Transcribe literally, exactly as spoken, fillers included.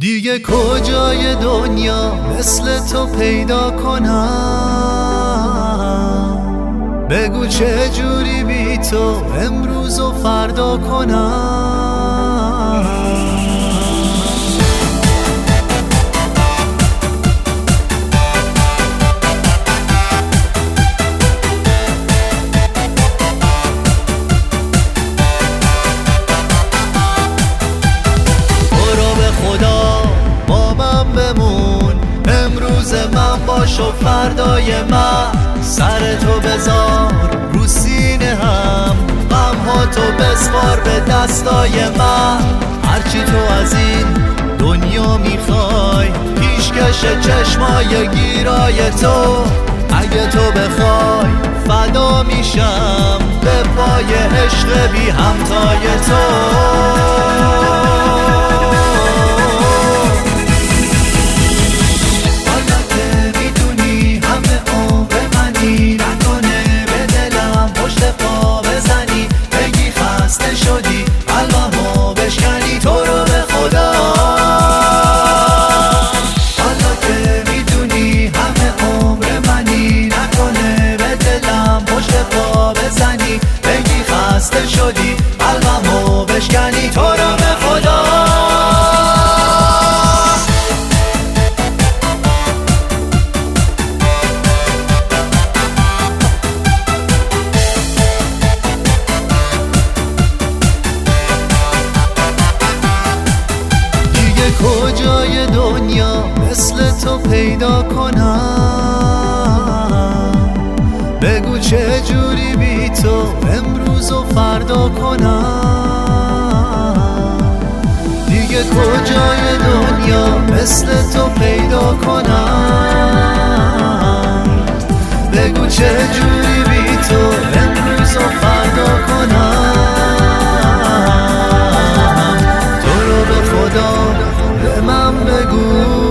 دیگه کجای دنیا مثل تو پیدا کنم؟ بگو چه جوری بی تو امروز و فردا کنم؟ من باش و فردای من سر تو بذار رو سینه هم، غم ها تو بسپار به دستای من. هرچی تو از این دنیا میخوای پیشکش چشمای گیرای تو، اگه تو بخوای فدا میشم به پای عشق بی همتای تو. شدی قلبمو بشکنی تو رو به خدا. دیگه کجای دنیا مثل تو پیدا کنم؟ بگو چه جوری بی تو امروز و فردا کنم؟ دیگه کجای دنیا مثل تو پیدا کنم؟ بگو چه جوری بی تو امروز و فردا کنم؟ تو رو به خدا به من بگو